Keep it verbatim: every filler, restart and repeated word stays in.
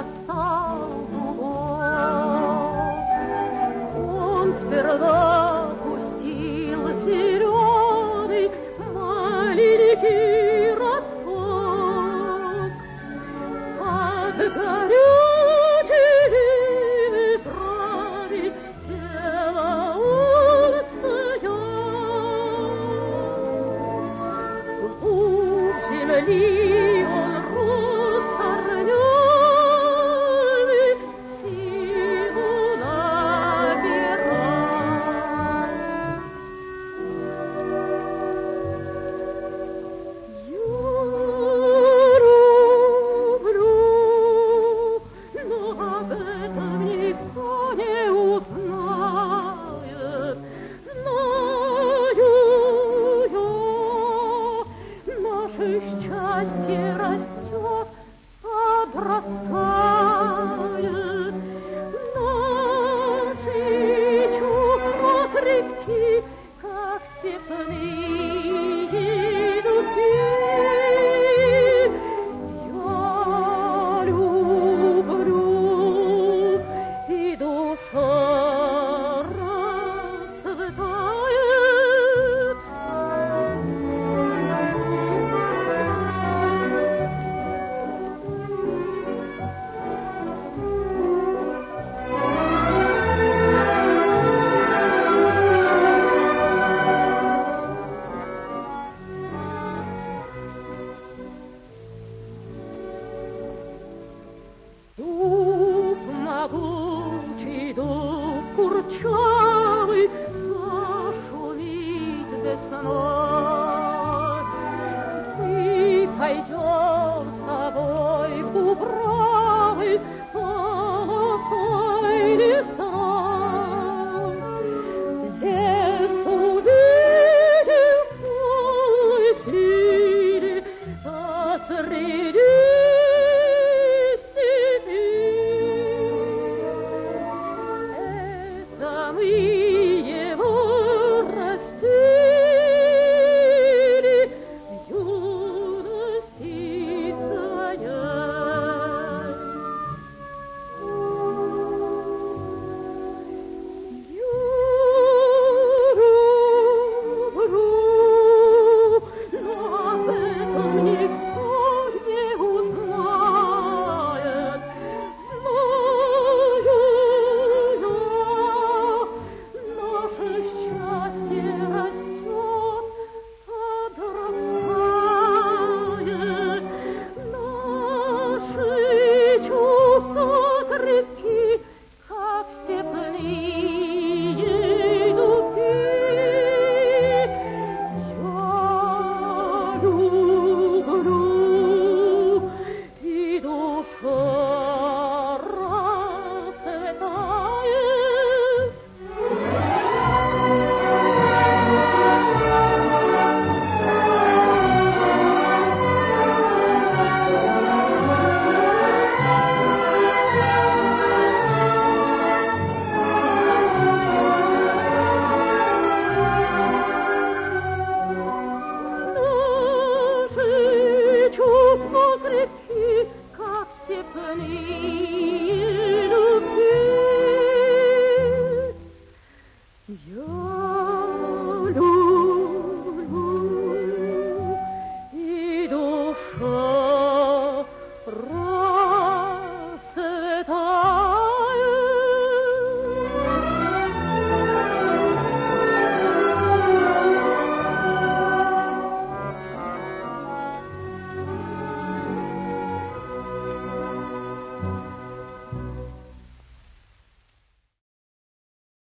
стал дубом. Он сперва пустил зеленый маленький росток. От горючей ветрами тело устоял. У земли он рос корнями, силу набирал. Я люблю, но об этом никто не узнает. Знаю я, наше счастье растет, обрастает. Наши чувства крепки, как степные дубки. Я люблю, и душа расцветает. Дуб могучий, дуб курчавый, зашумит весной. Мы пойдем с тобой в дубравы полосой лесной. Лес увидим в полной силе посреди степи. Это мы его растили в юности своей. Я люблю, но об этом никто не узнает. Знаю я, наше счастье растет, обрастает. Наши чувства крепки, как степные дубки. Я люблю, и душа расцветает. Наши чувства крепки, как степные